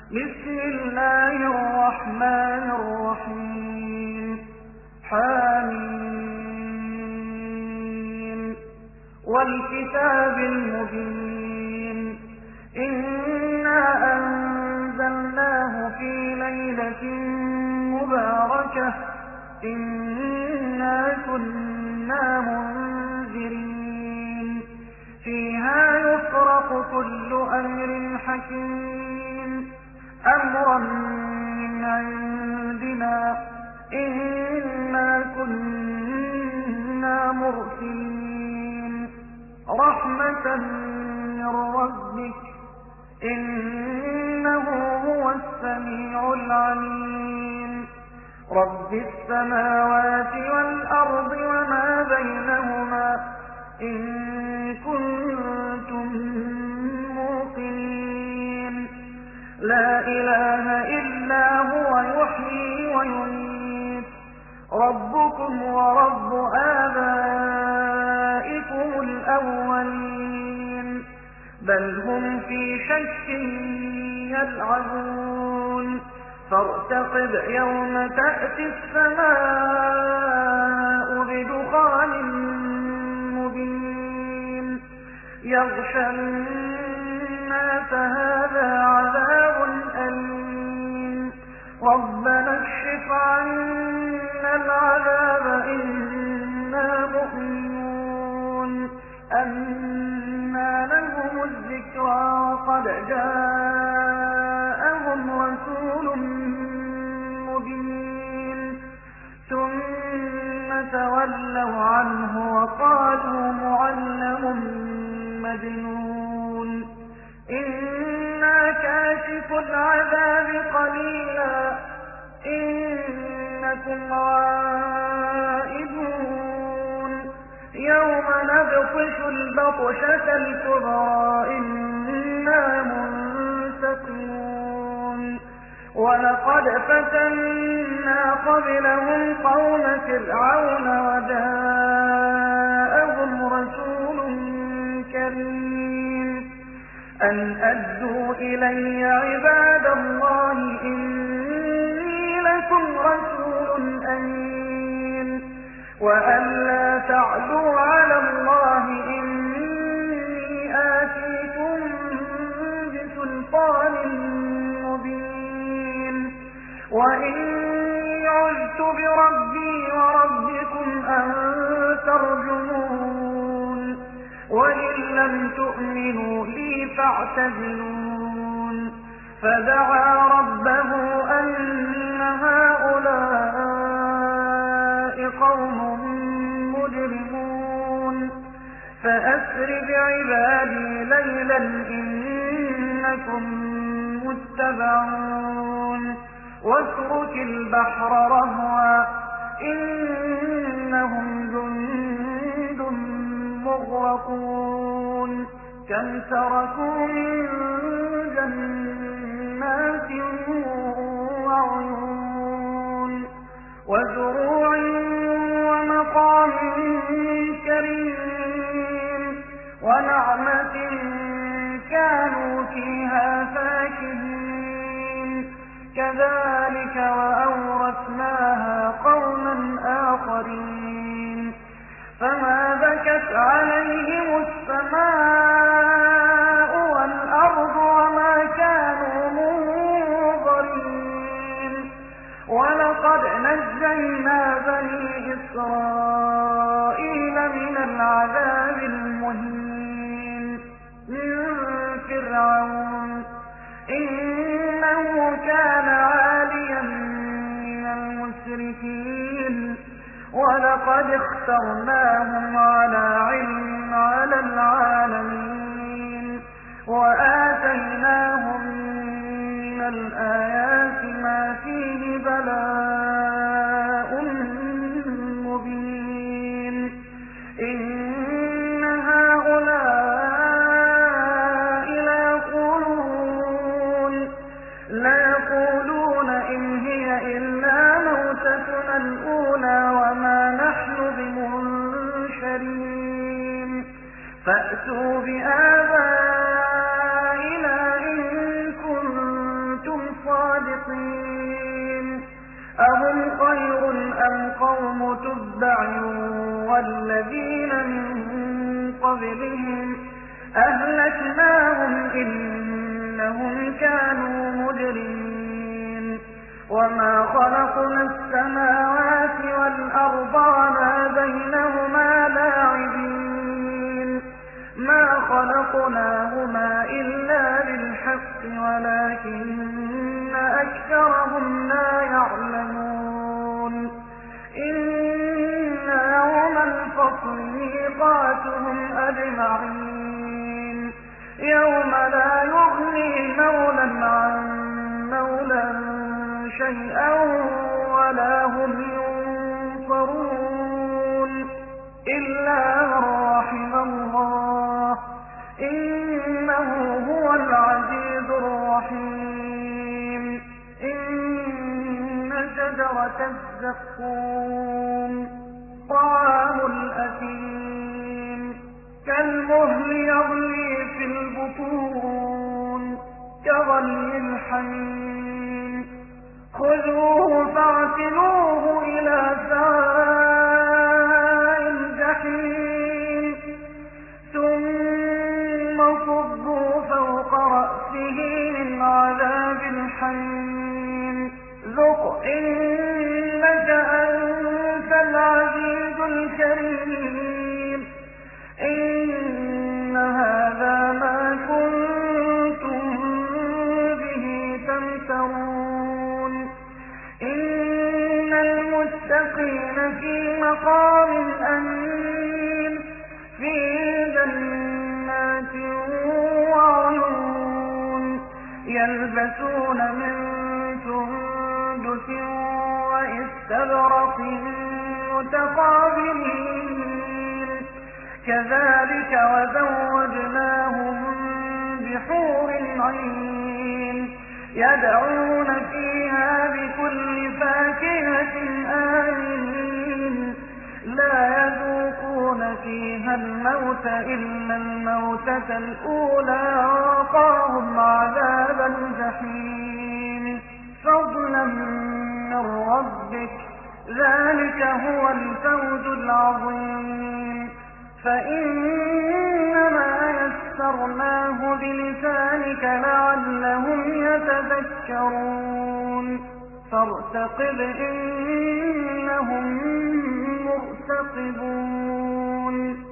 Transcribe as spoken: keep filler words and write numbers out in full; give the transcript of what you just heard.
بسم الله الرحمن الرحيم حميم والكتاب المبين إنا أنزلناه في ليلة مباركة إنا كنا منذرين فيها يفرق كل أمر حكيم أمرا من عندنا إنا كنا مرسلين رحمة من ربك إنه هو السميع العليم رب السماوات والأرض وما بينهما إن كنتم موقنين لا إله إلا هو يحيي ويميت ربكم ورب آبائكم الأولين بل هم في شك يلعبون فارتقب يوم تأتي السماء بدخان مبين يغشى الناس هذا عذاب أليم ربنا اكشف عنا العذاب إنا مؤمنون أنى لهم الذكرى وقد جاءهم رسول مبين ثم تولوا عنه وقالوا معلم مجنون إنا كاشف العذاب قليلا إنكم عائدون يوم نبطش البطشة الكبرى إنا منتقمون ولقد فتنا قبلهم قوم فرعون وجاءهم رسول كريم أن أدوا إلي عباد الله إني لكم رسول أمين وأن لا تعدوا على الله إني آتيكم بسلطان مبين وإني عذت بربي وربكم أن ترجمون وإن لم تؤمنوا لي فاعتزلون فدعا ربه أن هؤلاء قوم مجرمون فأسر بعبادي ليلا إنكم متبعون واترك البحر رهوا إنهم جند مغرقون كم تركوا من جنات وعيون وزروع ومقام كريم ونعمة كانوا فيها فاكهين كذلك وأورثناها قوما آخرين فما بكت عليهم السماء والأرض وما كانوا منظرين ولقد نجينا بني إسرائيل من العذاب المهين من فرعون إنه كان عاليا من المسرفين ولقد اخترناهم على علم على العالمين وآتيناهم من الآيات ما فيه بلاء مبين إن هؤلاء ليقولون ليقولون إن هي إلا موتتنا الأولى وما نحن بمنشرين فأتوا بآبائنا إن كنتم صادقين أهم خير أم قوم تبع والذين من قبلهم أهلكناهم إنهم كانوا مجرمين وما خلقنا السماوات والأرض وما بينهما لاعبين ما خلقناهما إلا بالحق ولكن أكثرهم لا يعلمون إن يوم الفصل ميقاتهم أجمعين يوم لا يغني مولى عن مولى شيئا ولا هم ينصرون إلا من رحم الله إنه هو العزيز الرحيم إن شجرة الزقوم طعام الأثيم كالمهل يغلي في البطون كغلي الحميم خذوه فاعتلوه إلى سواء الجحيم ثم صبوا فوق رأسه من عذاب الحميم ذق إنك أنت العزيز الكريم إن هذا ما كنتم به تمترون إن المتقين في مقام أمين في جنات وعيون يلبسون من سندس وإستبرق متقابلين كذلك وزوجناهم بحور عين يدعون فيها بكل فاكهة آمنين لا يذوقون فيها الموت إلا الموتة الأولى ووقاهم عذاب الجحيم فضلا من ربك ذلك هو الفوز العظيم فإنما يسرناه بلسانك لعلهم يتذكرون فارتقب إنهم مرتقبون